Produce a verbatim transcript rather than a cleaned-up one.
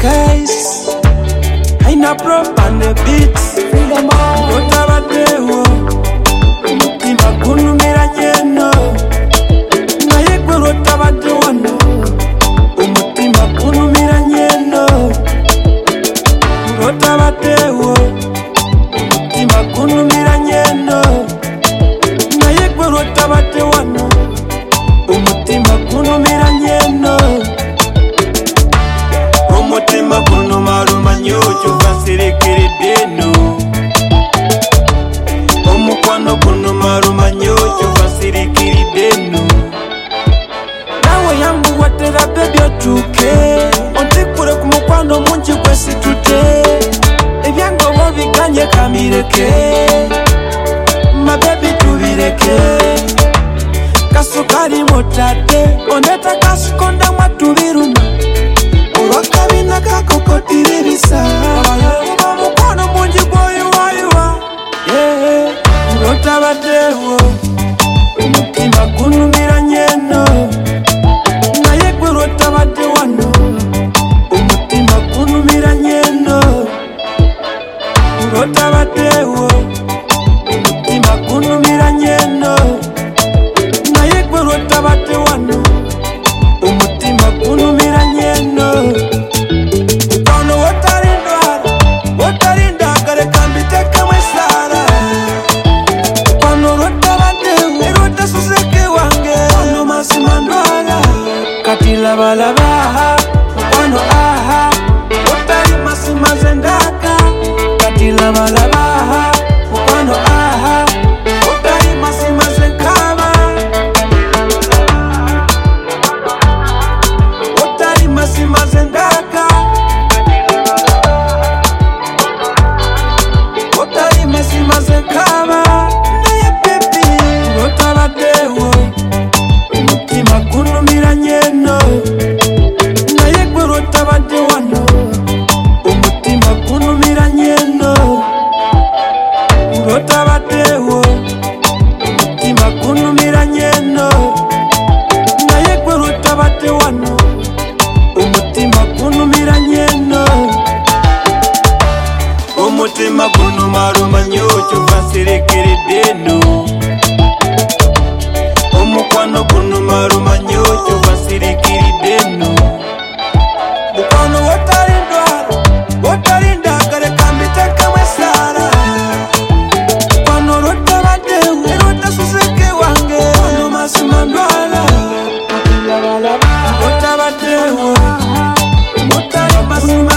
case. Haina prop and the beats. Rotabatewo umutima kunumira nyeno. Naye gwe rotabatewo no umutima kunumira nyeno. Rotabatewo umutima kunumira nyeno. Naye gwe rotabatewo no umutima kunumira nyeno. Umutima kunumaruma nyocho vasirikirideno. Omukwano kunumaruma nyocho vasirikirideno. Nawe yangu watera baby otuke. Ontikure kumukwano munji kwesi tute. Ebyango bobiganye kamireke. My baby tubireke. Kasukari motate. Oneta kasukonda matubiruma. Wakabina kakokotirisa. Mukono munji boyu wayuwa. Yeah, rotabatewo umutima kunumira nyeno. Naye gwe rotabatewo no umutima kunumira nyeno. Rotabatewo umutima kunumira nyeno. Naye gwe rotabatewo no umutima kunumira nyeno. Katila balaba, wano aha, utari masima zendaka. Katila balaba, wano aha, utari masima zenkaba. Utari masima zendaka. Utari masima zenkaba. Naye baby, rotabatewo umutima kunumira nyeno. Naye gwe rotabatewo no umutima kunumira nyeno. Rotabatewo umutima kunumira nyeno. Naye gwe rotabatewo no umutima kunumira nyeno. Umutima kunumaruma nyocho vasirikirideno. Omukwano kunumaruma nyocho vasirikirideno. Mukwano wotarindwara, wotarindagare kambiteka mwesara. Mukwano rotabatewo, rotasuseke wange. Mukwano masimandwara, rotabatewo, mutari masimandwara.